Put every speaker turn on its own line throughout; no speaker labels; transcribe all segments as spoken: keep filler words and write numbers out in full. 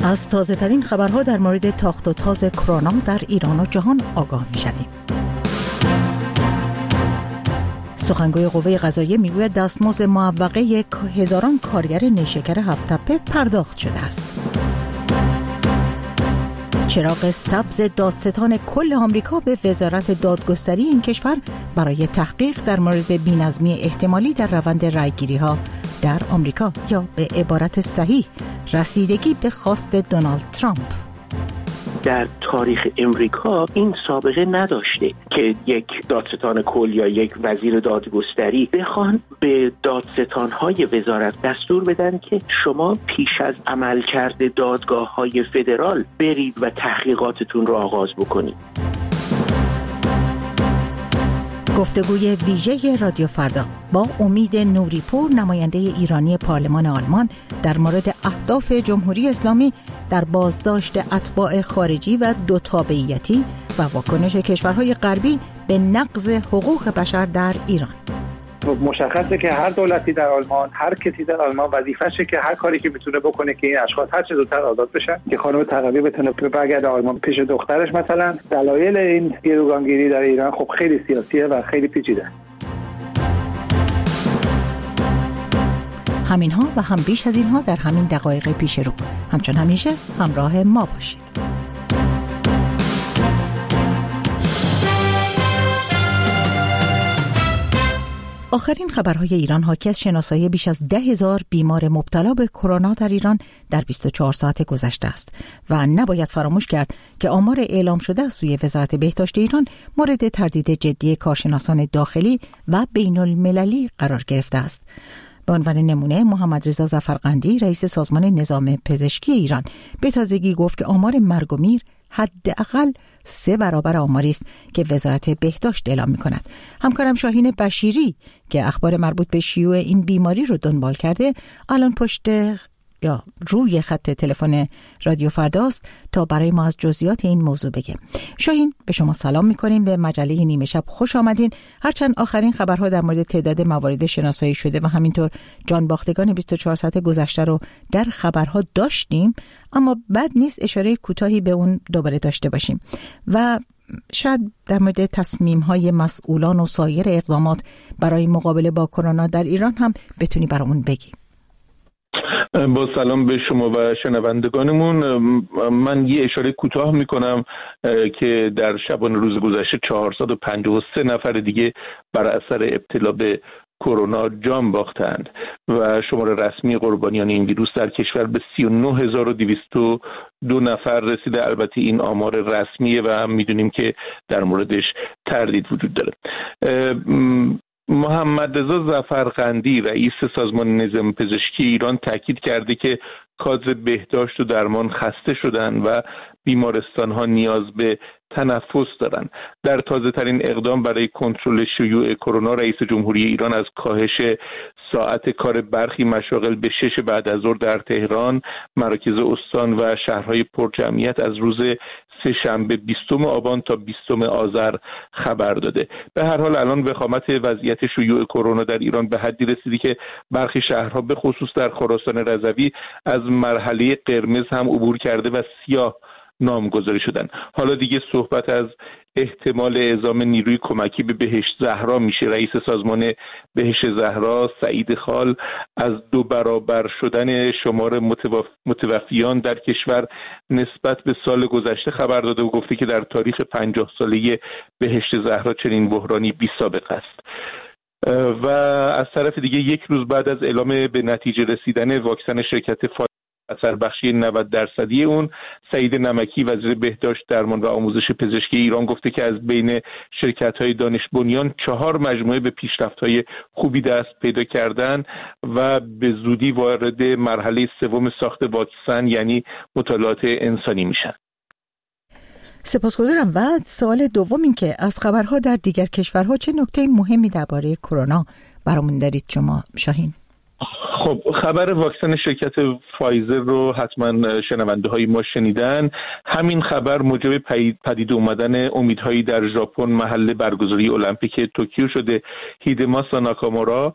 از تازه ترین خبرها در مورد تاخت و تاز کرونا در ایران و جهان آگاه می شویم. سخنگوی قوه قضاییه میگوید دستمزد معوقه هزاران کارگر نیشکر هفت تپه پرداخت شده است. چراغ سبز دادستان کل آمریکا به وزارت دادگستری این کشور برای تحقیق در مورد بی‌نظمی احتمالی در روند رایگیری‌ها در آمریکا، یا به عبارت صحیح رسیدگی به خواست دونالد ترامپ.
در تاریخ امریکا این سابقه نداشته که یک دادستان کل یا یک وزیر دادگستری بخوان به دادستان‌های وزارت دستور بدن که شما پیش از عملکرد دادگاه‌های فدرال برید و تحقیقاتتون رو آغاز بکنید.
گفتگوی ویژه رادیو فردا با امید نوریپور، نماینده ایرانی پارلمان آلمان، در مورد اهداف جمهوری اسلامی در بازداشت اتباع خارجی و دو تابعیتی و واکنش کشورهای غربی به نقض حقوق بشر در ایران.
مشخصه که هر دولتی در آلمان، هر کسی در آلمان وظیفه‌شه که هر کاری که میتونه بکنه که این اشخاص هر چه زودتر آزاد بشن، که خانم تقوی بتونه برگرده آلمان پیش دخترش مثلا. دلایل این گروگانگیری در ایران خب خیلی سیاسیه و خیلی پیچیده.
همین ها و هم بیش از اینها در همین دقایق پیش رو. همچون همیشه همراه ما باشید. آخرین خبرهای ایران حاکی از شناسایی بیش از ده هزار بیمار مبتلا به کرونا در ایران در بیست و چهار ساعت گذشته است و نباید فراموش کرد که آمار اعلام شده از سوی وزارت بهداشت ایران مورد تردید جدی کارشناسان داخلی و بین المللی قرار گرفته است. به عنوان نمونه محمد رضا ظفرقندی، رئیس سازمان نظام پزشکی ایران، به تازگی گفت که آمار مرگ و میر حداقل سه برابر آماری است که وزارت بهداشت اعلام می‌کند. همکارم شاهین بشیری که اخبار مربوط به شیوع این بیماری رو دنبال کرده، الان پشت یا روی خط تلفن رادیو فرداست تا برای ما از جزئیات این موضوع بگه. شاهین، به شما سلام می‌کنیم، به مجله نیمه شب خوش آمدین. هرچند آخرین خبرها در مورد تعداد موارد شناسایی شده و همینطور جانباختگان بیست و چهار ساعت گذشته رو در خبرها داشتیم، اما بد نیست اشاره کوتاهی به اون دوباره داشته باشیم و شاید در مورد تصمیم‌های مسئولان و سایر اقدامات برای مقابله با کرونا در ایران هم بتونی برامون بگی.
با سلام به شما و شنوندگانمون. من یه اشاره کوتاه میکنم که در شبانه روز گذشته چهارصد و پنجاه و سه نفر دیگه بر اثر ابتلا به کرونا جان باختند و شمار رسمی قربانیان این ویروس در کشور به سی و نه هزار و دویست و دو نفر رسیده. البته این آمار رسمیه و هم میدونیم که در موردش تردید وجود داره. محمد رضا ظفرقندی، رئیس سازمان نظام پزشکی ایران، تاکید کرده که کادر بهداشت و درمان خسته شدن و بیمارستان‌ها نیاز به تنفس دارن. در تازه ترین اقدام برای کنترل شیوع کرونا، رئیس جمهوری ایران از کاهش ساعت کار برخی مشاغل به شش بعد از ظهر در تهران، مراکز استان و شهرهای پرجمعیت از روز سه شنبه بیستم آبان تا بیستم آذر خبر داده. به هر حال الان وخامت وضعیت شیوع کرونا در ایران به حدی رسیده که برخی شهرها به خصوص در خراسان رضوی از مرحله قرمز هم عبور کرده و سیاه نامگذاری شدن. حالا دیگه صحبت از احتمال اعزام نیروی کمکی به بهشت زهرا میشه. رئیس سازمان بهشت زهرا سعید خال از دو برابر شدن شمار متوفیان در کشور نسبت به سال گذشته خبر داده و گفته که در تاریخ پنجاه ساله بهشت زهرا چنین بحرانی بی سابقه است. و از طرف دیگه یک روز بعد از اعلام به نتیجه رسیدن واکسن شرکت فایزر اثر بخشی نود درصدی اون، سعید نمکی وزیر بهداشت درمان و آموزش پزشکی ایران گفته که از بین شرکت‌های دانش بنیان چهار مجموعه به پیشرفت‌های خوبی دست پیدا کردن و به زودی وارد مرحله سوم ساخت واکسن یعنی مطالعات انسانی میشن.
سپاسگزارم. و سوال دوم این که از خبرها در دیگر کشورها چه نکته مهمی درباره کرونا برامون دارید شما شاهین؟
خب، خبر واکسن شرکت فایزر رو حتما شنونده های ما شنیدن. همین خبر موجب پدید اومدن امیدهایی در ژاپن محل برگزاری المپیک توکیو شده. هیدماسا ناکامورا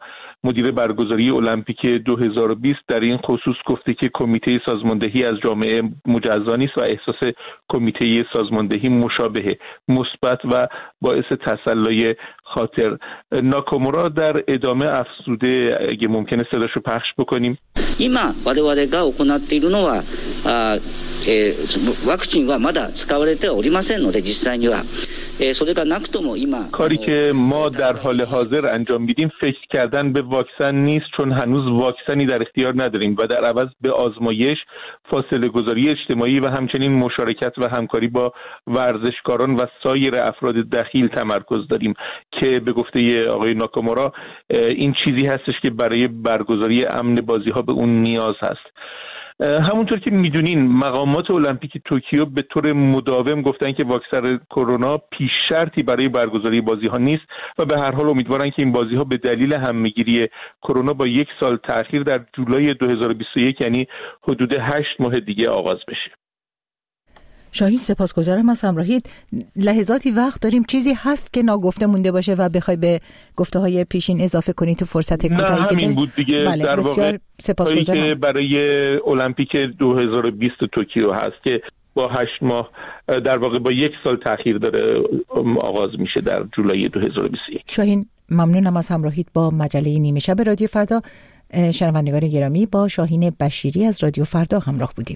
مدیر برگزاری المپیک دو هزار و بیست در این خصوص گفته که کمیته سازماندهی از جامعه مجزا نیست و احساس کمیته سازماندهی مشابه، مثبت و باعث تسلای خاطر. ناکامورا در ادامه افزوده، اگه ممکنه صداشو پخش بکنیم.
今我々が行っているのはあ、えー、ワクチンはまだ使われてはおりませんので実際には、えー、それがなくとも今
کاری که ما در حال حاضر انجام میدیم فکر کردن به واکسن نیست، چون هنوز واکسنی در اختیار نداریم و در عوض به آزمایش، فاصله گذاری اجتماعی و همچنین مشارکت و همکاری با ورزشکاران و سایر افراد دخیل تمرکز داریم که به گفته آقای ناکامورا این چیزی هستش که برای برگزاری امن بازی‌ها به اون نیاز هست. همونطور که میدونین مقامات المپیک توکیو به طور مداوم گفتن که واکسن کرونا پیش شرطی برای برگزاری بازی‌ها نیست و به هر حال امیدوارن که این بازی‌ها به دلیل همه‌گیری کرونا با یک سال تأخیر در جولای دو هزار و بیست و یک یعنی حدود هشت ماه دیگه آغاز بشه.
شاهین سپاسگزارم از همراهیت. لحظاتی وقت داریم، چیزی هست که ناگفته مونده باشه و بخوای به گفته‌های پیشین اضافه کنی تو فرصت کوتاهی که
همین بود دیگه.
بله، در واقع سپاسگزارم
که برای المپیک دو هزار و بیست توکیو هست که با هشت ماه در واقع با یک سال تأخیر داره آغاز میشه در جولای دو هزار و بیست و یک.
شاهین ممنونم از همراهیت با مجله نیمه شب رادیو فردا. شنوندگان گرامی، با شاهین بشیری از رادیو فردا همراه بودیم.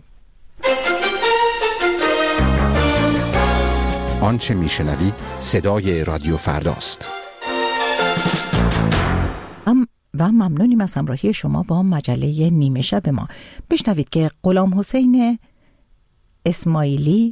آنچه میشنوید صدای رادیو فرداست.
ام و ممنونیم از همراهی شما با مجله نیمه شب ما. بشنوید که غلام حسین اسماعیلی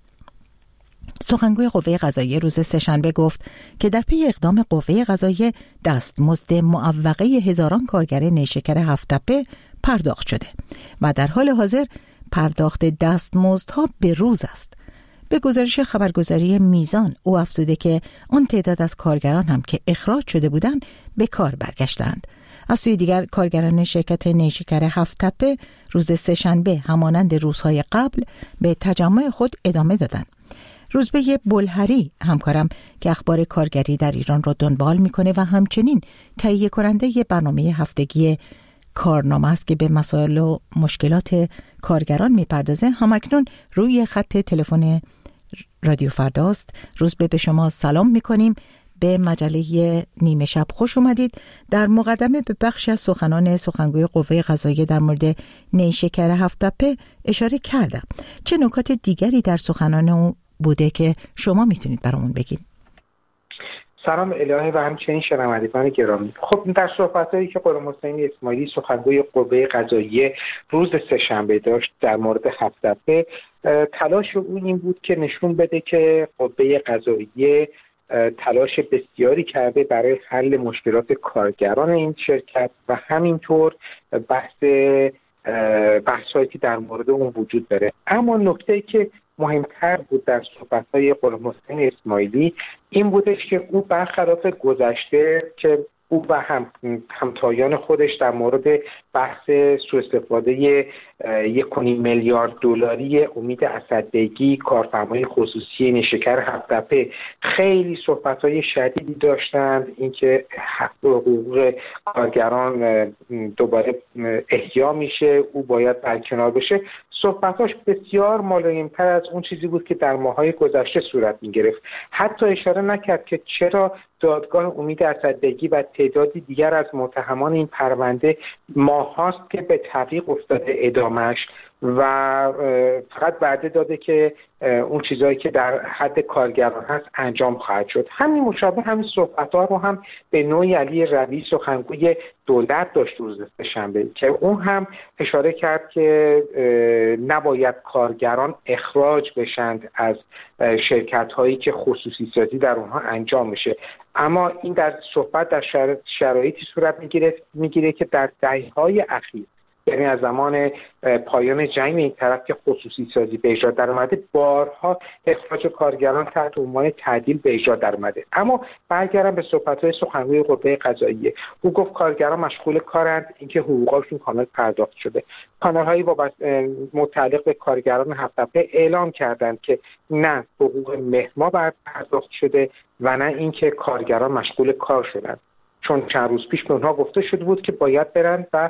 سخنگوی قوه قضاییه روز سه‌شنبه گفت که در پی اقدام قوه قضاییه دستمزد معوقه هزاران کارگر نیشکر هفت‌تپه پرداخت شده و در حال حاضر پرداخت دستمزدها به روز است. به گزارش خبرگزاری میزان او افزوده که آن تعداد از کارگران هم که اخراج شده بودند به کار برگشتند. از سوی دیگر کارگران شرکت نیشکر هفت‌تپه روز سه‌شنبه همانند روزهای قبل به تجمع خود ادامه دادند. روزبه بلهری همکارم که اخبار کارگری در ایران را دنبال میکنه و همچنین تهیه کننده برنامه هفتگی کارنامه است که به مسائل و مشکلات کارگران میپردازه، همکنون روی خط تلفن رادیو فرداست. روزبه به شما سلام میکنیم. به مجله نیمه شب خوش اومدید. در مقدمه به بخش از سخنان سخنگوی قوه قضاییه در مورد نیشکر هفت‌تپه اشاره کردم. چه نکات دیگری در سخنان او بوده که شما میتونید برامون بگید؟
سلام الهی و همچنین شنوندگان گرامی. خب در صحبتایی که غلام حسین اسماعیلی سخنگوی قوه قضاییه روز سه‌شنبه داشت در مورد هفت‌تپه، تلاش او این بود که نشون بده که قوه قضاییه تلاش بسیاری کرده برای حل مشکلات کارگران این شرکت و همینطور بحث بحثایی که در مورد اون وجود داره. اما نکته‌ای که مهمتر بود در صحبت‌های غلام حسین اسماعیلی این بودش که او برخلاف گذشته که او و هم همتایان خودش در مورد بحث سوء استفاده یک و نیم میلیارد دلاری امید اسدبگی کارفرمای خصوصی نیشکر هفت‌تپه خیلی صحبت‌های شدیدی داشتند، اینکه حق و حقوق کارگران دوباره احیا میشه، او باید برکنار بشه. صحبتاش بسیار ملایم‌تر از اون چیزی بود که در ماه‌های گذشته صورت می‌گرفت. حتی اشاره نکرد که چرا دادگاه امید اسدبگی و تعدادی دیگر از متهمان این پرونده ماه‌هاست که به تعویق افتاده ادامهش و فقط وعده داده که اون چیزایی که در حد کارگران هست انجام خواهد شد. همین مشابه همین صحبت‌ها رو هم به نوعی علی روی سخنگوی دولت داشت روز سه‌شنبه که اون هم اشاره کرد که نباید کارگران اخراج بشند از شرکت‌هایی که خصوصی سازی در اونها انجام میشه. اما این در صحبت در شرایطی صورت میگیره میگیره که در دهه‌های اخیر، یعنی از زمان پایان جنگ این طرف که خصوصی سازی به اجرا در اومده، بارها اخراج کارگران تحت عنوان تعدیل به اجرا در اومده. اما برگردم به صحبت‌های سخنگوی قوه قضاییه، او گفت کارگران مشغول کارند، اینکه حقوقشون کامل پرداخت شده. کانال‌های متعلق به کارگران هفت‌تپه اعلام کردند که نه حقوق مهر ماه پرداخت شده و نه اینکه کارگران مشغول کار شدند. چون چند روز پیش به اونها گفته شده بود که باید برن و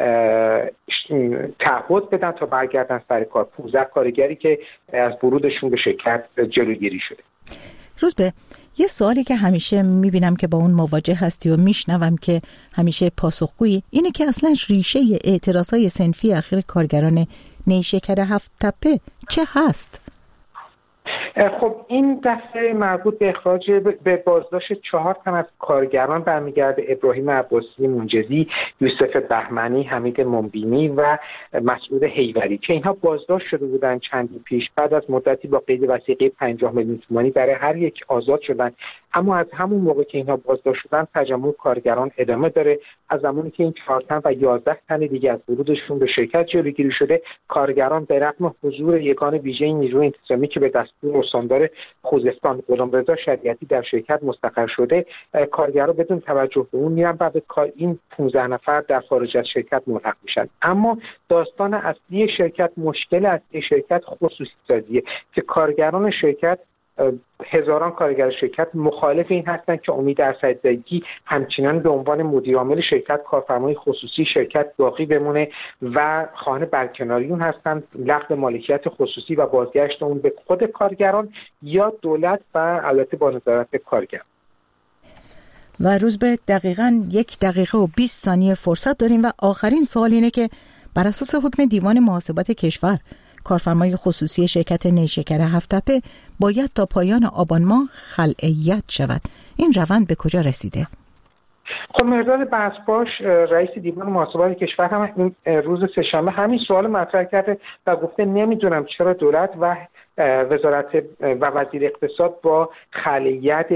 تعهد بدن تا برگردن سر کار. پانزده کارگری که از ورودشون به شرکت جلوگیری شده.
روزبه، یه سوالی که همیشه میبینم که با اون مواجه هستی و میشنوم که همیشه پاسخگویی، اینه که اصلا ریشه اعتراضهای صنفی اخیر کارگران نیشکر هفت تپه چه هست؟
خب این دفعه مربوط به اخراج به بازداشت چهار تن از کارگران برمیگرده: ابراهیم عباسی منجزی، یوسف بهمنی، حمید منبینی و مسعود حیوری که اینها بازداشت شده بودند چندی پیش. بعد از مدتی با قید وثیقه پنجاه میلیون تومانی برای هر یک آزاد شدند. اما از همون موقع که اینها بازداشت شدن تجمع کارگران ادامه داره. از زمانی که این چهار تن و یازده تن دیگه از ورودشون به شرکت جلوگیری شده، کارگران به رغم حضور یگان ویژه نیروی انتظامی که به دستور استاندار خوزستان غلامرضا شریعتی در شرکت مستقر شده، کارگران بدون توجه به اون میرن و به این پانزده نفر در خارج از شرکت ملحق میشن. اما داستان اصلی شرکت، مشکل اصلی شرکت خصوصی سازیه که کارگران شرکت، هزاران کارگر شرکت مخالف این هستند که امید اسدزاده همچنان به عنوان مدیر عامل شرکت کارفرمای خصوصی شرکت باقی بمونه و خواهان برکناری اون هستند، لغو مالکیت خصوصی و بازگشت اون به خود کارگران یا دولت و البته با نظارت کارگر.
و روز به دقیقاً یک دقیقه و بیست ثانیه فرصت داریم و آخرین سوال اینه که بر اساس حکم دیوان محاسبات کشور، کارفرمای خصوصی شرکت نیشکر هفت تپه باید تا پایان آبان ماه خلعیت شود. این روند به کجا رسیده؟
خب مرداد بسپاش رئیس دیوان محاسبات کشور هم این روز سه‌شنبه همین سوال مطرح کرده و گفته نمیدونم چرا دولت و وزارت و وزیر اقتصاد با خلعیت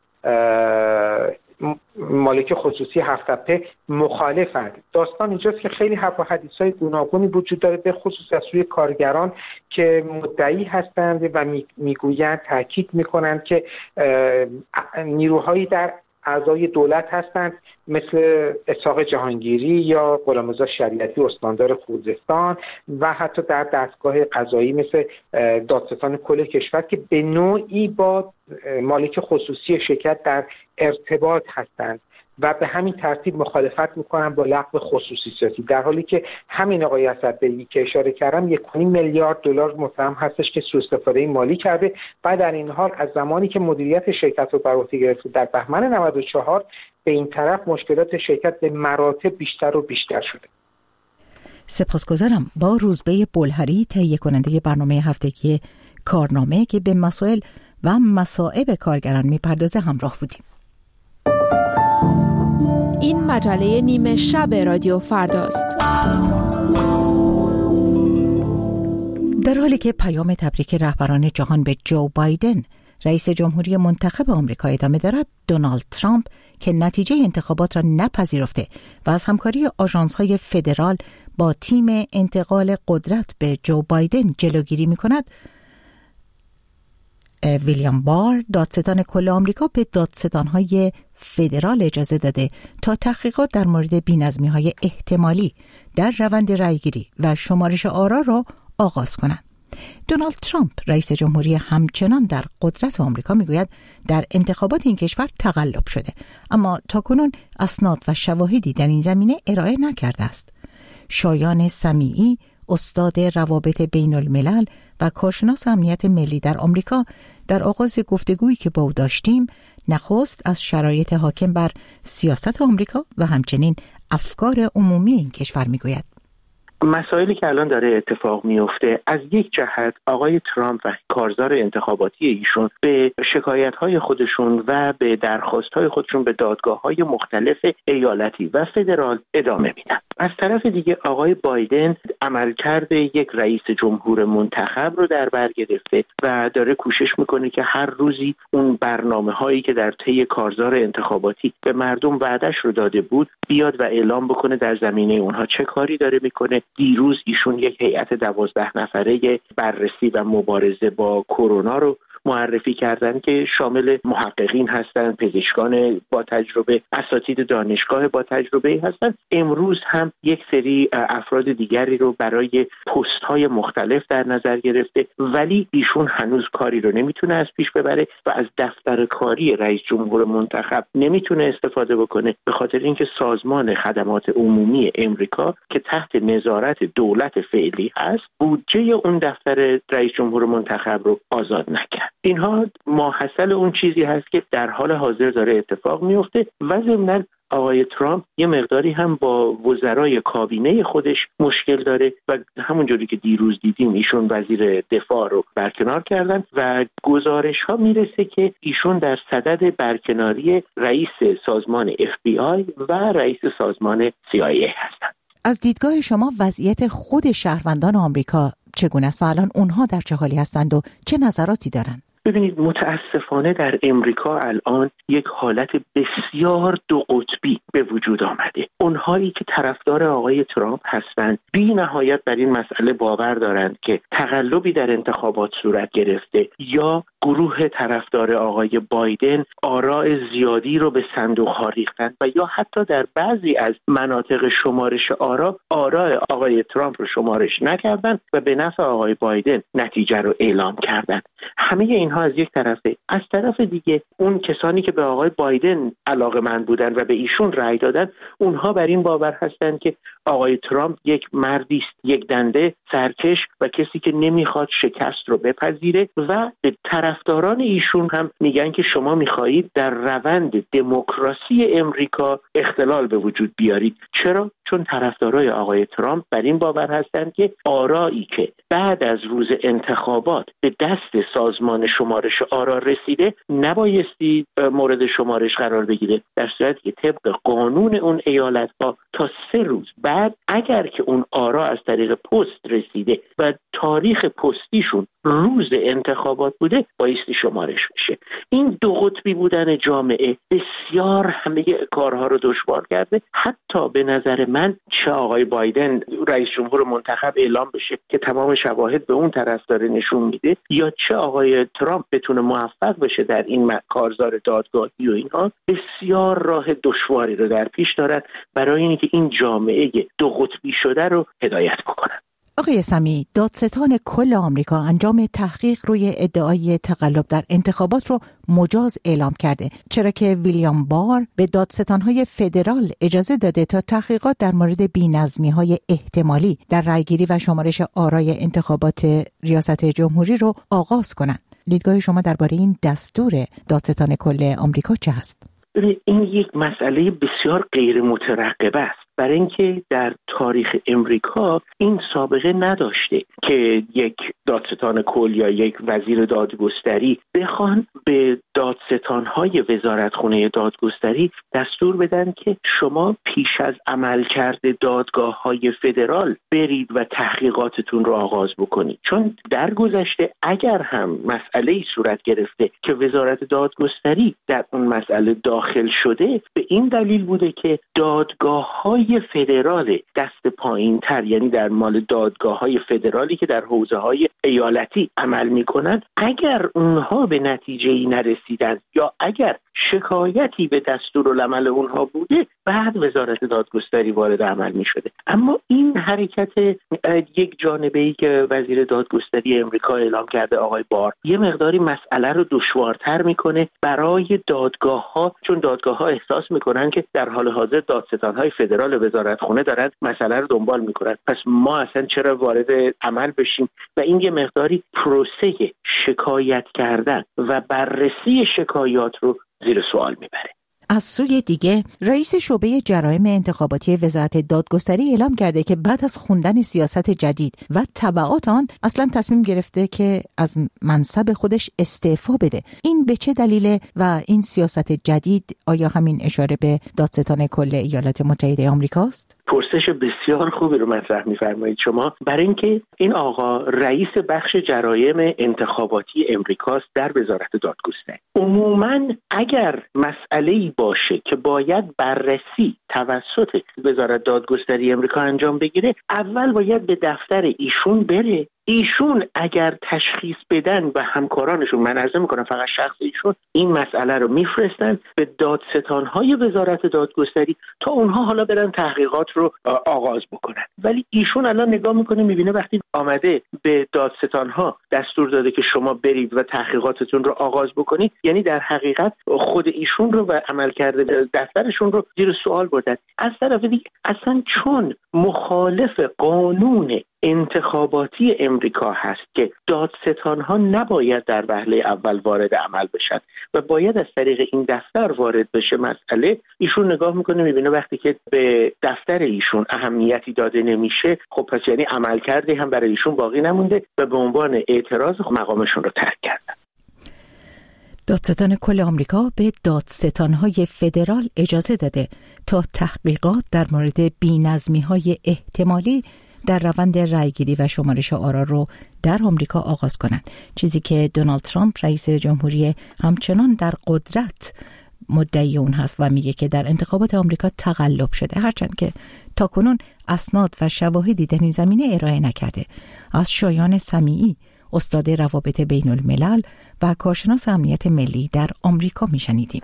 مالک خصوصی هفت تپه مخالفند. داستان اینجاست که خیلی حرف و حدیث‌های گوناگونی وجود داره، به خصوص از سوی کارگران که مدعی هستند و میگویند، تاکید میکنند که نیروهایی در اعضای دولت هستند مثل اسحاق جهانگیری یا غلامرضا شریعتی استاندار خوزستان و حتی در دستگاه قضایی مثل دادستان کل کشور که به نوعی با مالک خصوصی شرکت در ارتباط هستند و به همین ترتیب مخالفت میکنن با لغو خصوصی سازی، در حالی که همین آقای اسدبیلی که اشاره کردم یک و نیم میلیارد دلار متهم هستش که سوء استفاده مالی کرده و در این حال از زمانی که مدیریت شرکت رو بر عهده گرفته در بهمن نود و چهار به این طرف مشکلات شرکت به مراتب بیشتر و بیشتر شده.
سپاسگزارم. با روزبه بلهری، تهیه کننده برنامه هفتگی کارنامه که به مسائل و مصائب کارگران میپردازه همراه بودیم.
این مجله نیمه شب رادیو فرداست.
در حالی که پیام تبریک رهبران جهان به جو بایدن، رئیس جمهوری منتخب آمریکا ادامه دارد، دونالد ترامپ که نتیجه انتخابات را نپذیرفته و از همکاری آژانس‌های فدرال با تیم انتقال قدرت به جو بایدن جلوگیری می‌کند، ویلیام بار، دادستان کل آمریکا، به دادستان‌های فدرال اجازه داده تا تحقیقات در مورد بی‌نظمی‌های احتمالی در روند رأیگیری و شمارش آرا را آغاز کنند. دونالد ترامپ، رئیس جمهوری همچنان در قدرت آمریکا، میگوید در انتخابات این کشور تقلب شده، اما تاکنون اسناد و شواهدی در این زمینه ارائه نکرده است. شایان سمیعی، استاد روابط بین الملل و کارشناس امنیت ملی در آمریکا، در آغاز گفتگویی که با او داشتیم، نخست از شرایط حاکم بر سیاست آمریکا و همچنین افکار عمومی این کشور میگوید.
مسائلی که الان داره اتفاق میفته، از یک جهت آقای ترامپ و کارزار انتخاباتی ایشون به شکایت‌های خودشون و به درخواست‌های خودشون به دادگاه‌های مختلف ایالتی و فدرال ادامه میدن. از طرف دیگه آقای بایدن عملکرد یک رئیس جمهور منتخب رو در بر گرفته و داره کوشش میکنه که هر روزی اون برنامه‌هایی که در طی کارزار انتخاباتی به مردم وعده‌اش رو داده بود بیاد و اعلام بکنه در زمینه اونها چه کاری داره میکنه. دیروز ایشون یک هیئت دوازده نفره بررسی و مبارزه با کرونا رو معرفی کردن که شامل محققین هستن، پزشکان با تجربه، اساتید دانشگاه با تجربه هستن. امروز هم یک سری افراد دیگری رو برای پست‌های مختلف در نظر گرفته، ولی ایشون هنوز کاری رو نمیتونه از پیش ببره و از دفتر کاری رئیس جمهور منتخب نمیتونه استفاده بکنه، به خاطر اینکه سازمان خدمات عمومی امریکا که تحت نظارت دولت فعلی هست، بودجه اون دفتر رئیس جمهور منتخب رو آزاد نکرد. اینها ماحصل اون چیزی هست که در حال حاضر داره اتفاق میفته و ضمناً آقای ترامپ یه مقداری هم با وزرای کابینه خودش مشکل داره و همونجوری که دیروز دیدیم ایشون وزیر دفاع رو برکنار کردن و گزارش ها میرسه که ایشون در صدد برکناری رئیس سازمان اف بی آی و رئیس سازمان سی آی ای هستن.
از دیدگاه شما وضعیت خود شهروندان آمریکا چگونه است و الان اونها در چه حالی هستند و چه نظراتی دارند؟
ببینید، متاسفانه در امریکا الان یک حالت بسیار دو قطبی به وجود آمده. اونهایی که طرفدار آقای ترامپ هستند بی نهایت بر این مسئله باور دارند که تقلبی در انتخابات صورت گرفته یا گروه طرفدار آقای بایدن آراء زیادی رو به صندوق ها ریختن و یا حتی در بعضی از مناطق شمارش آرا آراء آقای ترامپ رو شمارش نکردن و به نفع آقای بایدن نتیجه رو اعلام کردن. همه اینها از یک طرفه. از طرف دیگه اون کسانی که به آقای بایدن علاقه‌مند بودن و به ایشون رأی دادن، اونها بر این باور هستند که آقای ترامپ یک مردی است، یک دنده سرکش و کسی که نمیخواد شکست رو بپذیره و به طرفداران ایشون هم میگن که شما میخواهید در روند دموکراسی امریکا اختلال به وجود بیارید. چرا؟ چون طرفدارای آقای ترامپ بر این باور هستند که آرایی که بعد از روز انتخابات به دست سازمان شمارش آرا رسیده نبایستی مورد شمارش قرار بگیره، در صورتی که طبق قانون اون ایالت‌ها تا سه روز بعد اگر که اون آرا از طریق پست رسیده و تاریخ پستیشون روز انتخابات بوده بایستی شمارش بشه. این دو قطبی بودن جامعه بسیار همه کارها رو دشوار کرده. حتی به نظر من چه آقای بایدن رئیس جمهور منتخب اعلام بشه که تمام شواهد به اون طرف داره نشون میده، یا چه آقای ترامپ بتونه موفق بشه در این کارزار دادگاهی و اینها، بسیار راه دشواری رو در پیش دارد برای اینکه این جامعه دو قطبی شده رو هدایت بکنن.
آقای سمی، دادستان کل آمریکا انجام تحقیق روی ادعای تقلب در انتخابات رو مجاز اعلام کرده، چرا که ویلیام بار به دادستان‌های فدرال اجازه داده تا تحقیقات در مورد بی‌نظمی‌های احتمالی در رأیگیری و شمارش آرای انتخابات ریاست جمهوری رو آغاز کنند. دیدگاه شما درباره این دستور دادستان کل آمریکا چه هست؟
این یک مسئله بسیار غیر مترقبه است، برای اینکه در تاریخ امریکا این سابقه نداشته که یک دادستان کل یا یک وزیر دادگستری بخوان به دادستان‌های وزارتخانه دادگستری دستور بدن که شما پیش از عملکرد دادگاه‌های فدرال برید و تحقیقاتتون رو آغاز بکنید. چون در گذشته اگر هم مسئله‌ای صورت گرفته که وزارت دادگستری در اون مسئله داخل شده، به این دلیل بوده که دادگاه‌های فدرال دست پایین تر، یعنی در مال دادگاه های فدرالی که در حوزه های ایالتی عمل می کنند، اگر اونها به نتیجه‌ای نرسیدن یا اگر شکایتی به دستورالعمل اونها بوده، بعد وزارت دادگستری وارد عمل می شده. اما این حرکت یک جانبه‌ای که وزیر دادگستری امریکا اعلام کرده آقای بار، یه مقداری مسئله رو دشوارتر میکنه برای دادگاه ها، چون دادگاه ها احساس میکنن که در حال حاضر دادستان های فدرال وزارتخانه دارن مسئله رو دنبال میکنن، پس ما اصلا چرا وارد عمل بشیم؟ و این یه مقداری پروسه شکایت کردن و بررسی شکایات رو زیر سوال میبره.
از سوی دیگه رئیس شعبه جرایم انتخاباتی وزارت دادگستری اعلام کرده که بعد از خوندن سیاست جدید و تبعات آن اصلا تصمیم گرفته که از منصب خودش استعفا بده. این به چه دلیله و این سیاست جدید آیا همین اشاره به دادستان کل ایالات متحده آمریکاست؟
پرسش بسیار خوبی رو مطرح می‌فرمایید شما، برای اینکه این آقا رئیس بخش جرایم انتخاباتی امریکاست در وزارت دادگستری. عموماً اگر مسئله‌ای باشه که باید بررسی توسط وزارت دادگستری امریکا انجام بگیره، اول باید به دفتر ایشون بره ایشون اگر تشخیص بدن و همکارانشون، من عرض میکنم فقط شخص ایشون، این مسئله رو میفرستن به دادستانهای وزارت دادگستری تا اونها حالا برن تحقیقات رو آغاز بکنن. ولی ایشون الان نگاه میکنه میبینه وقتی آمده به دادستانها دستور داده که شما برید و تحقیقاتتون رو آغاز بکنید، یعنی در حقیقت خود ایشون رو و عملکرد دفترشون رو زیر سوال بردن. از طرف دیگه اصلا چون مخالف قانون انتخاباتی امریکا هست که دادستانها نباید در وهله اول وارد عمل بشن و باید از طریق این دفتر وارد بشه مسئله، ایشون نگاه میکنه میبینه وقتی که به دفتر ایشون اهمیتی داده نمیشه، خب پس یعنی عملکردی هم برای ایشون باقی نمونده و به عنوان اعتراض مقامشون رو ترک کردن.
دادستان کل آمریکا به دادستانهای فدرال اجازه داده تا تحقیقات در مورد بی‌نظمی‌های احتمالی در روند رأیگیری و شمارش آرا رو در آمریکا آغاز کنند، چیزی که دونالد ترامپ رئیس جمهوری همچنان در قدرت مدعی اون هست و میگه که در انتخابات آمریکا تقلب شده، هرچند که تاکنون اسناد و شواهدی در این زمینه ارائه نکرده. از شایان سمیعی، استاد روابط بین الملل و کارشناس امنیت ملی در آمریکا میشنیدیم.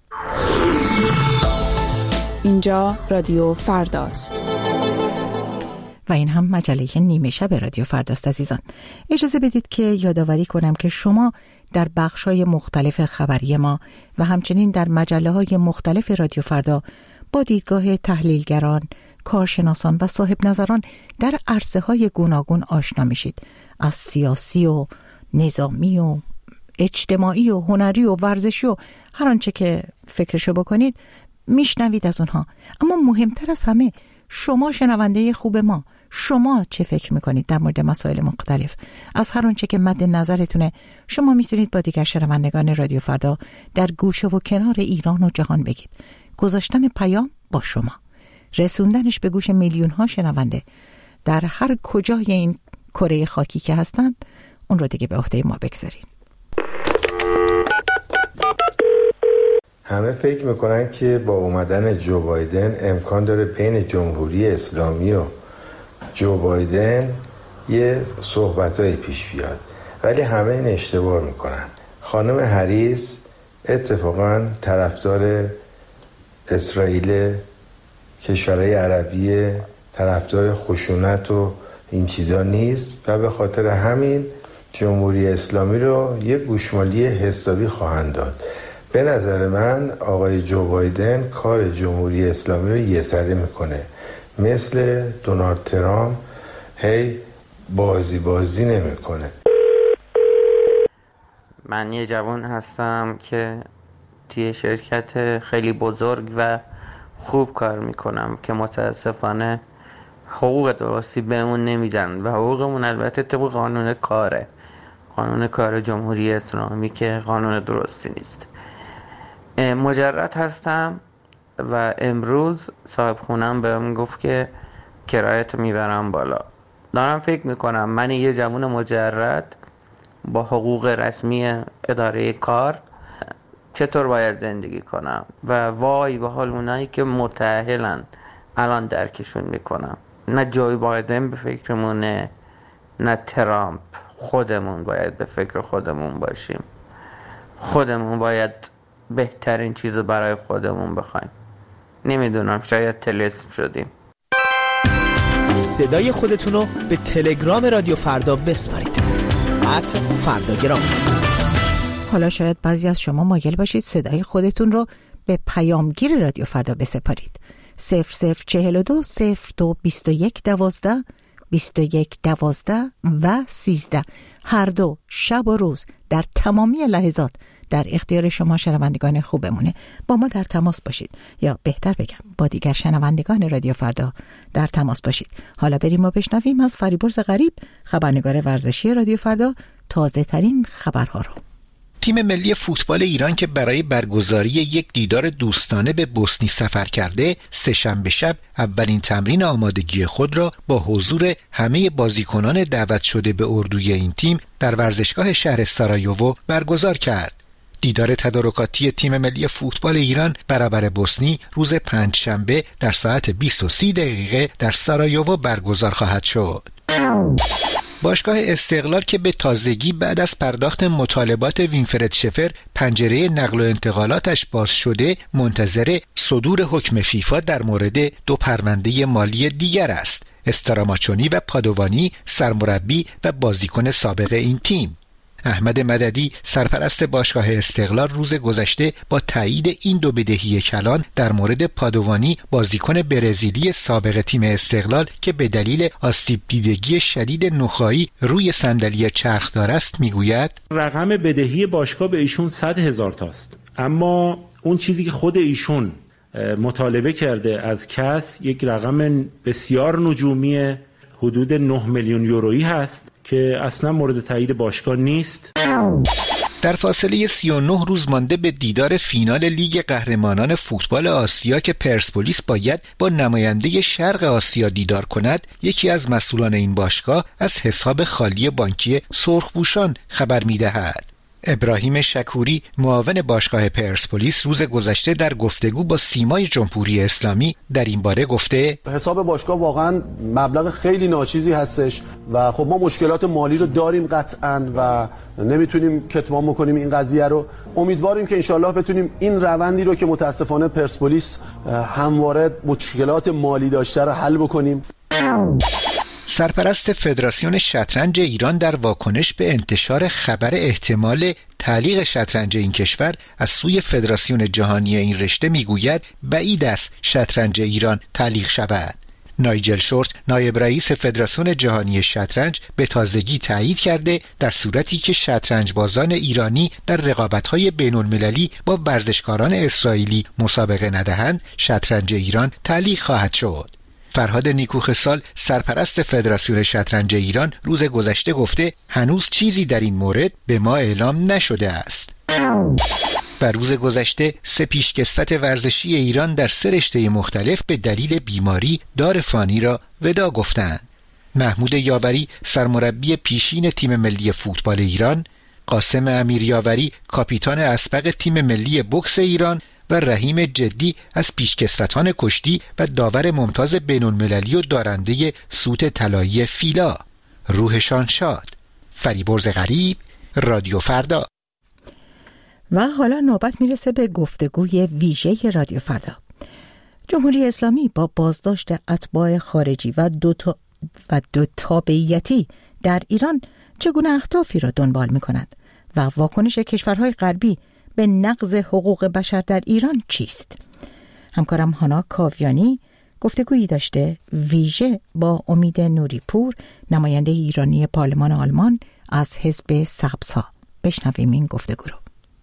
اینجا رادیو فرداست
و این هم مجله نیمه شب رادیو فرداست. عزیزان، اجازه بدید که یادآوری کنم که شما در بخش‌های مختلف خبری ما و همچنین در مجله‌های مختلف رادیو فردا با دیدگاه تحلیلگران، کارشناسان و صاحب نظران در عرصه‌های گوناگون آشنا میشید. از سیاسی و نظامی و اجتماعی و هنری و ورزشی و هر آنچه که فکرشو بکنید میشنوید از اونها. اما مهمتر از همه، شما شنونده خوب ما، شما چه فکر میکنید در مورد مسائل مختلف؟ از هر آنچه که مد نظرتونه شما میتونید با دیگر شنوندگان رادیو فردا در گوشه و کنار ایران و جهان بگید. گذاشتن پیام با شما، رسوندنش به گوش میلیون ها شنونده در هر کجای این کره خاکی که هستند، اون رو دیگه به عهده ما بگذارید.
همه فکر میکنن که با اومدن جو بایدن امکان داره بین جمهوری اسلامی و جو بایدن یه صحبتایی پیش بیاد، ولی همه این اشتباه میکنن. خانم هریس اتفاقا طرفدار اسرائیل، کشورهای عربی، طرفدار خشونت و این چیزا نیست و به خاطر همین جمهوری اسلامی رو یه گوشمالی حسابی خواهند داد. به نظر من آقای جو بایدن کار جمهوری اسلامی رو یه سره میکنه، مثل دونالد ترامپ هی بازی بازی نمیکنه.
من یه جوان هستم که توی شرکت خیلی بزرگ و خوب کار میکنم که متاسفانه حقوق درستی بهمون نمیدن و حقوقمون البته طبق قانون کاره، قانون کار جمهوری اسلامی که قانون درستی نیست. مجرد هستم و امروز صاحب خونم بهم گفت که کرایت میبرم بالا. دارم فکر میکنم من یه جوان مجرد با حقوق رسمی اداره کار چطور باید زندگی کنم و وای به حال اونایی که متأهلن الان درکشون میکنم. نه جوی بایدن به فکرمونه، نه ترامپ. خودمون باید به فکر خودمون باشیم، خودمون باید بهترین چیز برای خودمون بخوایم. نمیدونم، شاید طلسم شدیم.
صدای خودتون رو به تلگرام رادیو فردا بسپارید. ات فرداگرام.
حالا شاید بعضی از شما مایل باشید صدای خودتون رو به پیامگیر رادیو فردا بسپارید. صفر صفر چهل و دو صفر دو بیست و یک دوازده بیست و یک دوازده و سیزده. هر دو شب و روز در تمامی لحظات در اختیار شما شنوندگان خوبمونه. با ما در تماس باشید، یا بهتر بگم با دیگر شنوندگان رادیو فردا در تماس باشید. حالا بریم و بشنویم از فریبرز غریب، خبرنگار ورزشی رادیو فردا، تازه ترین خبرها رو.
تیم ملی فوتبال ایران که برای برگزاری یک دیدار دوستانه به بوسنی سفر کرده، سه‌شنبه شب اولین تمرین آمادگی خود را با حضور همه بازیکنان دعوت شده به اردوی این تیم در ورزشگاه شهر سارایوو برگزار کرد. دیدار تدارکاتی تیم ملی فوتبال ایران برابر بوسنی روز پنجشنبه در ساعت بیست و سه دقیقه در سارایوو برگزار خواهد شد. باشگاه استقلال که به تازگی بعد از پرداخت مطالبات وینفرد شفر پنجره نقل و انتقالاتش باز شده، منتظر صدور حکم فیفا در مورد دو پرونده مالی دیگر است: استراماچونی و پادوانی، سرمربی و بازیکن سابق این تیم. احمد مددی سرپرست باشگاه استقلال روز گذشته با تایید این دو بدهی کلان در مورد پادوانی، بازیکن برزیلی سابق تیم استقلال که به دلیل آسیب دیدگی شدید نخاعی روی صندلی چرخدار است، میگوید
رقم بدهی باشگاه به ایشون صد هزار تاست، اما اون چیزی که خود ایشون مطالبه کرده از کس یک رقم بسیار نجومی حدود نه میلیون یورویی هست که اصلا مورد تایید باشگاه نیست.
در فاصله سی و نه روز مانده به دیدار فینال لیگ قهرمانان فوتبال آسیا که پرسپولیس باید با نماینده شرق آسیا دیدار کند، یکی از مسئولان این باشگاه از حساب خالی بانکی سرخپوشان خبر می‌دهد. ابراهیم شکوری معاون باشگاه پرسپولیس روز گذشته در گفتگو با سیمای جمهوری اسلامی در این باره گفته
حساب باشگاه واقعا مبلغ خیلی ناچیزی هستش و خب ما مشکلات مالی رو داریم قطعاً و نمیتونیم کتمان بکنیم این قضیه رو. امیدواریم که انشالله بتونیم این روندی رو که متاسفانه پرسپولیس همواره مشکلات مالی داشته رو حل بکنیم.
سرپرست فدراسیون شطرنج ایران در واکنش به انتشار خبر احتمال تعلیق شطرنج این کشور از سوی فدراسیون جهانی این رشته میگوید بعید است شطرنج ایران تعلیق شود. نایجل شورت، نایب رئیس فدراسیون جهانی شطرنج، به تازگی تایید کرده در صورتی که شطرنج بازان ایرانی در رقابت‌های بین‌المللی با ورزشکاران اسرائیلی مسابقه ندهند، شطرنج ایران تعلیق خواهد شد. فرهاد نیکوخسال سرپرست فدراسیون شطرنج ایران روز گذشته گفته هنوز چیزی در این مورد به ما اعلام نشده است. و روز گذشته سه پیشکسوت ورزشی ایران در سه رشته مختلف به دلیل بیماری دار فانی را ودا گفتند. محمود یاوری سرمربی پیشین تیم ملی فوتبال ایران، قاسم امیریاوری کاپیتان اسبق تیم ملی بوکس ایران و رحیم جدی از پیشکسوتان کشتی و داور ممتاز بین‌المللی و دارنده سوت طلایی فیلا. روحشان شاد. فریبرز غریب، رادیو فردا.
و حالا نوبت میرسه به گفتگوی ویژه رادیو فردا. جمهوری اسلامی با بازداشت اتباع خارجی و دو تا و دو تابعیتی در ایران چگونه اهدافی را دنبال می‌کند و واکنش کشورهای غربی به نقض حقوق بشر در ایران چیست؟ همکارم هانا کاویانی گفتگویی داشته ویژه با امید نوریپور، نماینده ایرانی پارلمان آلمان از حزب سبزها. بشنویم این گفتگو رو.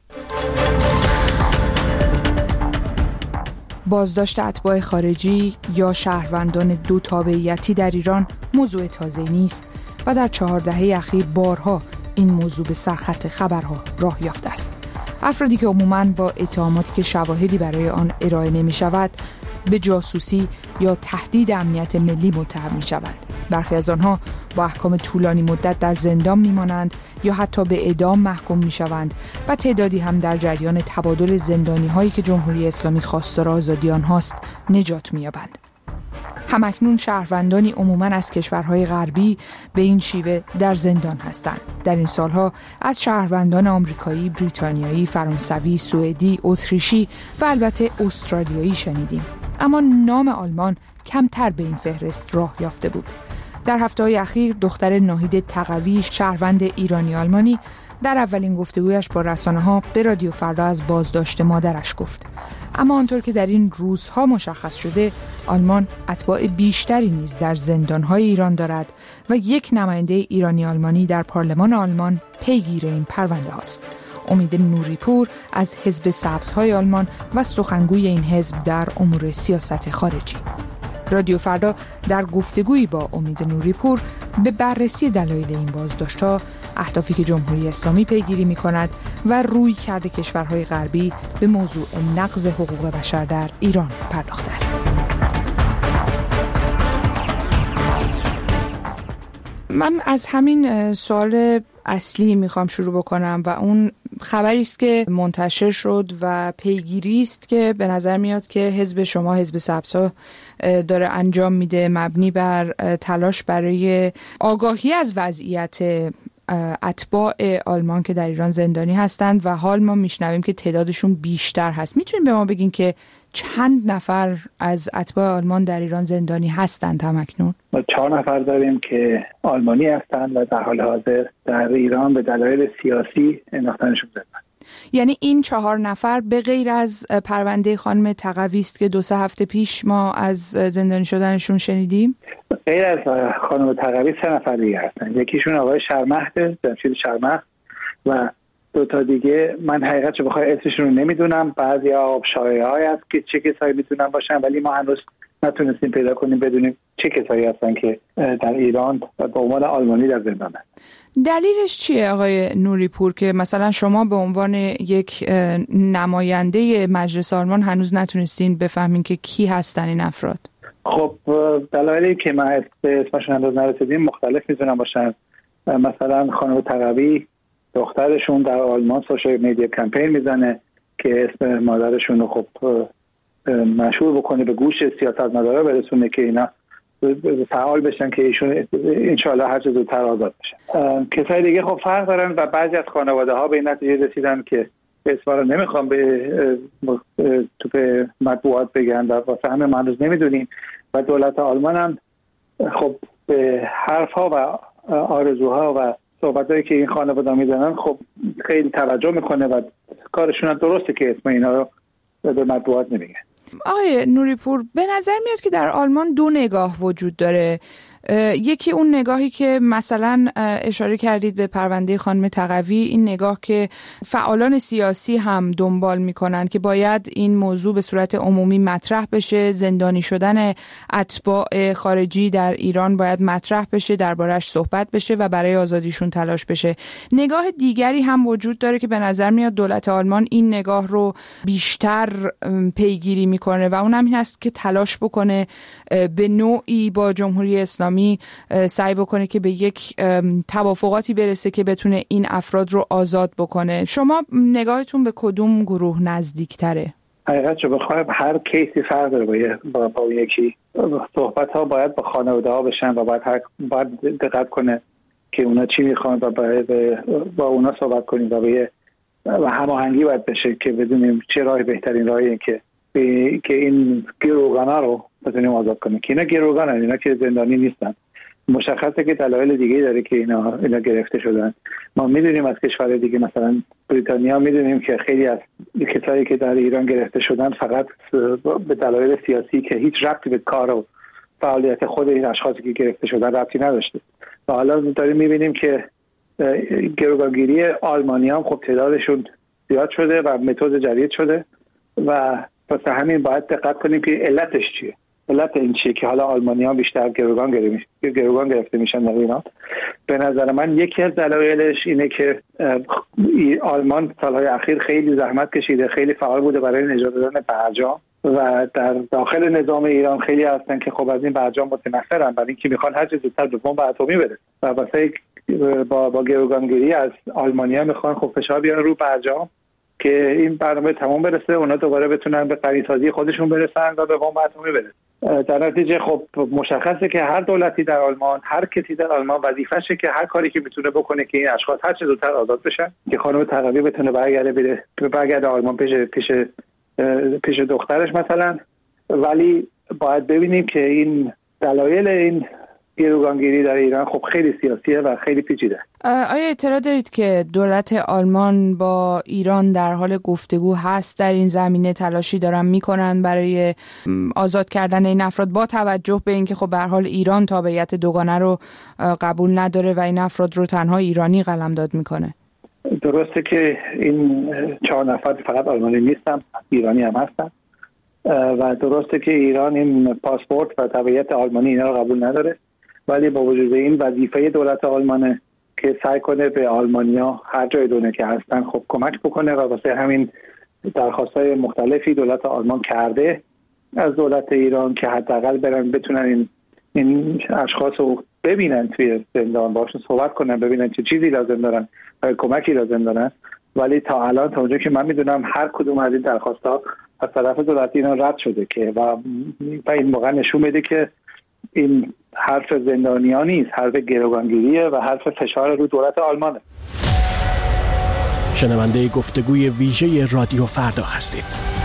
بازداشت اتباع خارجی یا شهروندان دو تابعیتی در ایران موضوع تازه نیست و در چهار دهه اخیر بارها این موضوع به سرخط خبرها راه یافته است. افرادی که عموماً با اتهاماتی که شواهدی برای آن ارائه نمی شود به جاسوسی یا تهدید امنیت ملی متهم می شود. برخی از آنها با احکام طولانی مدت در زندان می مانند یا حتی به اعدام محکوم می شوند و تعدادی هم در جریان تبادل زندانی هایی که جمهوری اسلامی خواستار آزادی آنهاست نجات می یابند. همکنون شهروندانی عموماً از کشورهای غربی به این شیوه در زندان هستند. در این سالها از شهروندان آمریکایی، بریتانیایی، فرانسوی، سوئدی، اتریشی و البته استرالیایی شنیدیم. اما نام آلمان کمتر به این فهرست راه یافته بود. در هفته‌های اخیر دختر ناهید تقوی، شهروند ایرانی آلمانی، در اولین گفتگویش با رسانه‌ها به رادیو فردا از بازداشت مادرش گفت. اما آنطور که در این روزها مشخص شده، آلمان اتباع بیشتری نیز در زندان‌های ایران دارد و یک نماینده ایرانی آلمانی در پارلمان آلمان پیگیر این پرونده است. امید نوریپور از حزب سبزهای آلمان و سخنگوی این حزب در امور سیاست خارجی. رادیو فردا در گفتگویی با امید نوریپور به بررسی دلایل این بازداشت‌ها، اهدافی که جمهوری اسلامی پیگیری می‌کند و روی کرده کشورهای غربی به موضوع نقض حقوق بشر در ایران پرداخته است. من از همین سوال اصلی میخوام شروع بکنم و اون خبری است که منتشر شد و پیگیری است که به نظر میاد که حزب شما، حزب سبزها، داره انجام میده مبنی بر تلاش برای آگاهی از وضعیت اتباع آلمان که در ایران زندانی هستند و حال ما میشنویم که تعدادشون بیشتر هست. میتونید به ما بگین که چند نفر از اتباع آلمان در ایران زندانی هستند همکنون؟
ما چهار نفر داریم که آلمانی هستند و در حال حاضر در ایران به دلایل سیاسی انداختنشون زندان.
یعنی این چهار نفر به غیر از پرونده خانم تقوی است که دو سه هفته پیش ما از زندانی شدنشون شنیدیم؟
غیر از خانم تقوی سه نفر دیگه هستن. یکیشون آقای شرمهد، جمشید شرمهد، و دو تا دیگه من حقیقتش بخوای اسمشون رو نمیدونم. بعضی ها شایعه‌ای هست که چه کسایی میتونن باشن، ولی ما هنوز نتونستیم پیدا کنیم بدونیم چه کسایی هستن که در ایران به عنوان آلمانی در زندان هستن.
دلیلش چیه آقای نوری پور که مثلا شما به عنوان یک نماینده مجلس آلمان هنوز نتونستین بفهمین که کی هستن این افراد؟
خب دلایلی که ما اسمشون هنوز نرسیدیم مختلف میتونن باشن. مثلا خانم تقوی دخترشون در آلمان سوشال میدیا کمپین میزنه که اسم مادرشون رو خب مشهور بکنه، به گوش سیاستمدارا برسونه که اینا فعال بشن که ایشون انشالله هر چه زودتر آزاد بشن. کسای دیگه خب فرق دارن و بعضی از خانواده ها به این نتیجه رسیدن که اسما رو نمیخوام به تو به مطبوعات بگن و واسه همه ما هنوز نمیدونیم و دولت آلمان هم خب به حرف ها و آرزوها و صحبتایی که این خانواده میزنن خب خیلی توجه میکنه و کارشون هم درسته که اسم اینا رو به مطبوعات نمیگن.
آقای نوری پور، به نظر میاد که در آلمان دو نگاه وجود داره. یکی اون نگاهی که مثلا اشاره کردید به پرونده خانم تقوی، این نگاه که فعالان سیاسی هم دنبال میکنن که باید این موضوع به صورت عمومی مطرح بشه، زندانی شدن اتباع خارجی در ایران باید مطرح بشه، دربارش صحبت بشه و برای آزادیشون تلاش بشه. نگاه دیگری هم وجود داره که به نظر میاد دولت آلمان این نگاه رو بیشتر پیگیری میکنه و اونم این هست که تلاش بکنه به نوعی با جمهوری اسلامی سعی بکنه که به یک توافقاتی برسه که بتونه این افراد رو آزاد بکنه. شما نگاهتون به کدوم گروه نزدیک تره؟
حقیقت چه بخوایم هر کیسی فرق داره با, با یکی. صحبت ها باید با خانواده ها بشن و باید, هر... باید دقت کنه که اونا چی میخوان و باید با اونا صحبت کنیم و به و هماهنگی باید بشه که بدونیم چه راه بهترین راهیه که به... که این گروگانا رو بتونیم آزاد کنیم. که اینا گروگان هستن، اینا که زندانی نیستن. مشخصه که دلایل دیگه داره که اینا اینا گرفته شدن. ما میدونیم از کشور دیگه مثلا بریتانیا میدونیم که خیلی از کسایی که در ایران گرفته شدن فقط به دلایل سیاسی که هیچ ربطی به کار و فعالیت خود این اشخاصی که گرفته شدن ربطی نداشته. و حالا داریم میبینیم که گروگانگیری آلمانی‌ها خب تعدادشون زیاد شده و متد جدید شده و واسه همین باید دقت کنیم که علتش چیه. علت این چیه که حالا آلمانی‌ها بیشتر گروگان گرفته گروگان گرفته میشن در ایران؟ به نظر من یکی از دلایلش اینه که آلمان سالهای اخیر خیلی زحمت کشیده، خیلی فعال بوده برای نجات دادن برجام و در داخل نظام ایران خیلی هستن که خب از این برجام متنفرن، برای اینکه میخوان هر چه زودتر به بمب اتمی برسن و واسه با با گروگانگیری از آلمانی‌ها میخوان خب فشار بیارن رو برجام که این برنامه تمام برسه، اونا دوباره بتونن به قوی‌سازی خودشون برسن و به بمب اتمی برسن. در نتیجه خب مشخصه که هر دولتی در آلمان، هر کسی در آلمان وظیفه‌شه که هر کاری که میتونه بکنه که این اشخاص هر چه زودتر آزاد بشن، که خانم تقوی بتونه برگرده بره برگرده آلمان پیش پیش پیش دخترش مثلا. ولی باید ببینیم که این دلایل این گروگانگیری در ایران خب خیلی سیاسیه و خیلی پیچیده.
آیا اطلاع دارید که دولت آلمان با ایران در حال گفتگو هست در این زمینه، تلاشی دارن میکنن برای آزاد کردن این افراد با توجه به اینکه خب به هر حال ایران تابعیت دوگانه رو قبول نداره و این افراد رو تنها ایرانی قلمداد میکنه؟
درسته که این چهار نفر فقط آلمانی نیستن، ایرانی هم هستن و درسته که ایران این پاسپورت و تبعیت آلمانی اینا رو قبول نداره، ولی با وجود این وظیفه دولت آلمانه که سعی کنه به آلمانیا هر جای دنیا که هستن خب کمک بکنه و واسه همین درخواست‌های مختلفی دولت آلمان کرده از دولت ایران که حداقل برن بتونن این این اشخاص رو ببینن توی زندان، باشون صحبت کنن، ببینن چه چیزی لازم دارن و کمکی لازم دارن ولی تا الان تا اونجا که من میدونم هر کدوم از این درخواست‌ها از طرف دولت ایران رد شده که و این موقع نشون میده که این حرف زندانیا نیست، حرف گروگانگیریه و حرف فشار رو دولت آلمانه.
شنونده گفتگوی ویژه رادیو فردا هستید.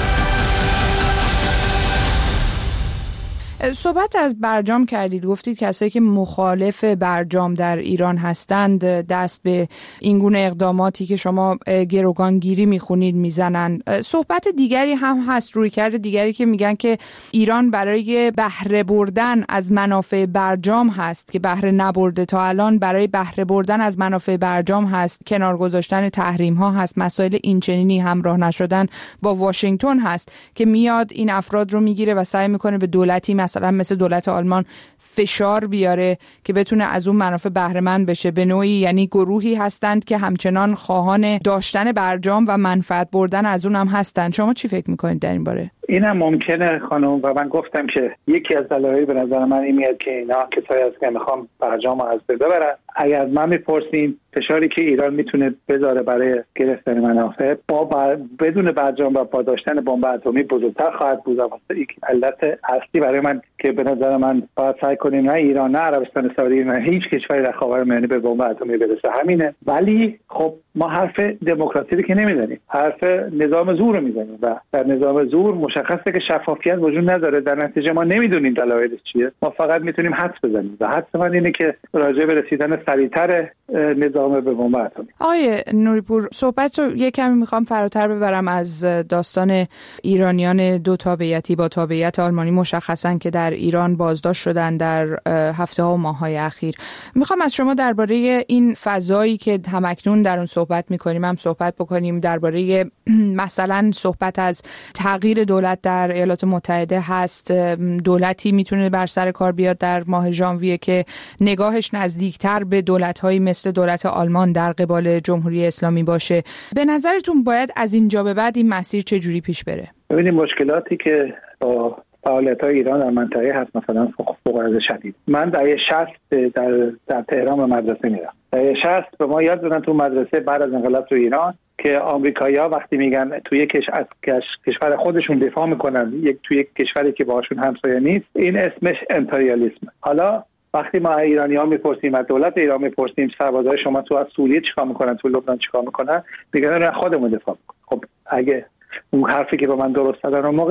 صحبت از برجام کردید، گفتید کسایی که مخالف برجام در ایران هستند دست به این گونه اقداماتی که شما گروگانگیری میخونید میزنن. صحبت دیگری هم هست، رویکرد دیگری که میگن که ایران برای بهره بردن از منافع برجام هست که بهره نبرده تا الان، برای بهره بردن از منافع برجام هست، کنار گذاشتن تحریم ها هست، مسائل اینچنینی همراه نشدن با واشنگتن هست که میاد این افراد رو میگیره و سعی میکنه به دولتی مثلا مثل دولت آلمان فشار بیاره که بتونه از اون منافع بهره مند بشه. به نوعی یعنی گروهی هستند که همچنان خواهان داشتن برجام و منفعت بردن از اون هم هستند. شما چی فکر میکنید در این باره؟
این هم ممکنه خانم، و من گفتم که یکی از دلایل به نظر من این میاد که اینا کسایی هست که میخوام برجام از بین ببرن. اگر من میپرسیم فشاری که ایران میتونه بذاره برای گرفتن منافع با بر... بدون برجام و با داشتن بمب اتمی بزرگتر خواهد بود. واسه یک علت اصلی برای من که به نظر من باید سعی کنیم نه ایران نه عربستان سعودی نه هیچ کشوری در خاورمیانه به بمب اتمی برسه، همینه. ولی خب ما حرف دموکراسی رو که نمیزنیم، حرف نظام زور رو میزنیم و در نظام زور مشخصه که شفافیت وجود نداره. در نتیجه ما نمیدونیم دلایلش چیه، ما فقط میتونیم حدس بزنیم و حدس من اینه که راجع به رسیدن سریعتر نظام به بمب اتمی.
آقای نوری‌پور، صحبت رو یک کمی میخوام فراتر ببرم از داستان ایرانیان دو تابعیتی با تابعیت آلمانی مشخصاً که در ایران بازداشت شدن در هفته ها و ماه های اخیر. میخوام از شما درباره این فضایی که همکنون در اون صحبت میکنیم هم صحبت بکنیم، درباره مثلا صحبت از تغییر دولت در ایالات متحده هست. دولتی میتونه بر سر کار بیاد در ماه ژانویه که نگاهش نزدیکتر به دولت‌هایی مثل دولت آلمان در قبال جمهوری اسلامی باشه. به نظرتون باید از اینجا به بعد این مسیر چه جوری پیش بره؟
ببینید مشکلاتی که با فعالیت‌های ایران در منطقه هست، مثلا فوق‌العاده شدید. من دهه شصت در در تهران به مدرسه میرم. دهه شصت به ما یاد دادن تو مدرسه بعد از انقلاب تو ایران که آمریکایی‌ها وقتی میگن توی کش از کشور خودشون دفاع میکنن، یک توی یک کشوری که باهاشون همسایه نیست، این اسمش امپریالیسم. حالا وقتی ما ایرانی‌ها میپرسیم، از دولت ایران میپرسیم سربازای شما تو از سوریه چیکار میکنن، تو لبنان چیکار میکنن، میگن نه خودمون دفاع میکنیم. خب اگه اون حرفی که به من درست دادن اون موقع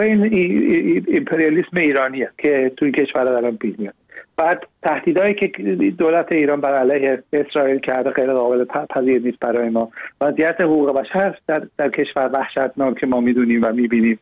این امپریالیسم ایرانیه که تو این کشور الان پیش میاد. بعد تهدیدایی که دولت ایران بر علیه اسرائیل کرده غیر قابل پذیر نیست برای ما. وضعیت حقوق بشر در در کشور وحشتناک که ما میدونیم و میبینیم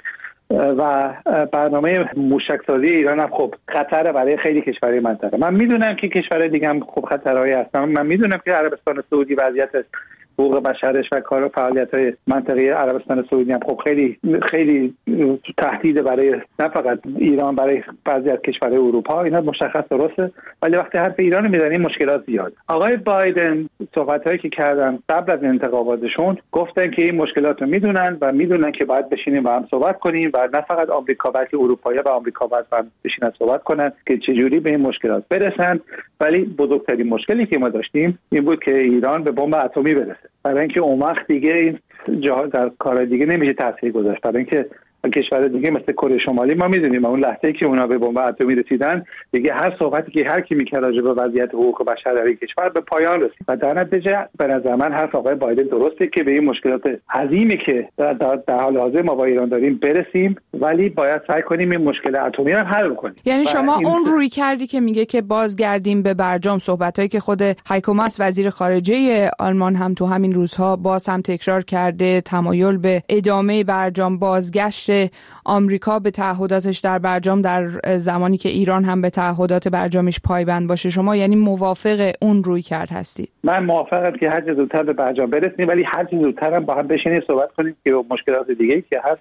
و برنامه موشکسازی ایران هم خب خطر برای خیلی کشورهای منطقه. من میدونم که کشورهای دیگه هم خب خطرهایی هستن. من میدونم که عربستان سعودی وضعیت حقوق بشرش و کار و فعالیت‌های منطقه عربستان سعودی هم خب خیلی خیلی تهدید برای نه فقط ایران، برای بعضی از کشورهای اروپا. اینا مشخص درسته، ولی وقتی حرف ایران رو میزنیم مشکلات زیاد. آقای بایدن صحبت‌هایی که کردن قبل از انتخاباتشون گفتن که این مشکلات رو میدونن و میدونن که باید بشینیم و هم صحبت کنیم و نه فقط آمریکا بلکه اروپایی‌ها و آمریکا باید هم بشینن صحبت کنن که چجوری به این مشکلات برسن. ولی بزرگترین مشکلی که ما داشتیم این بود که ایران به بمب اتمی برسه. برای اینکه اون وقت دیگه این جا در کار دیگه نمیشه تاثیر گذاشت. برای اینکه کشور دیگه مثل کره شمالی ما میدونیم اون لحظه‌ای که اونا به بمب اتمی رسیدن دیگه هر صحبتی که هر کی میکرد راجع به وضعیت حقوق بشر در این کشور به پایان رسید و در نتیجه به نظر من حرف آقای بایدن درسته که به این مشکلات عظیمی که در, در, در حال حاضر ما با ایران داریم برسیم، ولی باید سعی کنیم این مشکل اتمی رو حل کنیم.
یعنی شما اون روی کردی که میگه که بازگردیم به برجام، صحبتایی که خود هایکو ماس وزیر خارجه آلمان هم تو همین روزها باز هم تکرار کرده، تمایل به ادامه برجام، بازگشت آمریکا به تعهداتش در برجام در زمانی که ایران هم به تعهدات برجامش پایبند باشه. شما یعنی موافق اون روی کرد هستید؟
من موافقم که هر چه زودتر به برجام برسیم، ولی هر چه زودتر هم با هم بشینیم صحبت کنیم که مشکلات دیگه‌ای که هست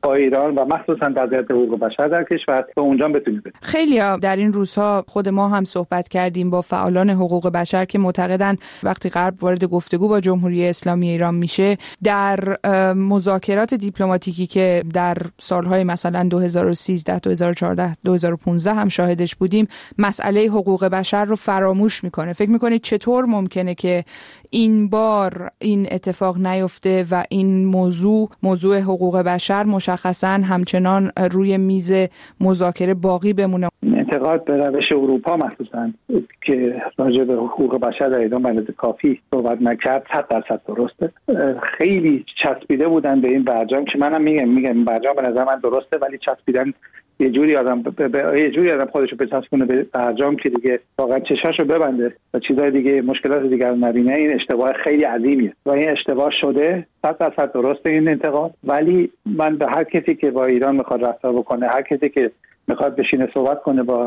با ایران و مخصوصا وضعیت حقوق بشر در کشور و اونجا بتونیم.
خیلی ها در این روزها خود ما هم صحبت کردیم با فعالان حقوق بشر که معتقدن وقتی غرب وارد گفتگو با جمهوری اسلامی ایران میشه، در مذاکرات دیپلماتیکی که در سالهای مثلا دو هزار و سیزده، دو هزار و چهارده، دو هزار و پانزده هم شاهدش بودیم، مسئله حقوق بشر رو فراموش میکنه. فکر میکنید چطور ممکنه که این بار این اتفاق نیفته و این موضوع موضوع حقوق بشر مشخصاً همچنان روی میز مذاکره باقی بمونه؟
انتقاد به روش اروپا مخصوصاً که راجع به حقوق بشر در ایران بنده کافی صحبت نکرد صد درصد درسته. خیلی چسبیده بودن به این برجام که منم میگم میگم برجام به نظر من درسته، ولی چسبیدن یه جوری آدم به ب... یه جوری آدم خودشو بچسبونه به برجام که دیگه واقعا چشاشو ببنده و چیزای دیگه مشکلات دیگه رو نبینه. این اشتباه خیلی عظیمیه و این اشتباه شده. صد درصد درسته این انتقاد، ولی من به هر کسی که با ایران میخواد رفتار بکنه، هر کسی که میخواد بشینه صحبت کنه با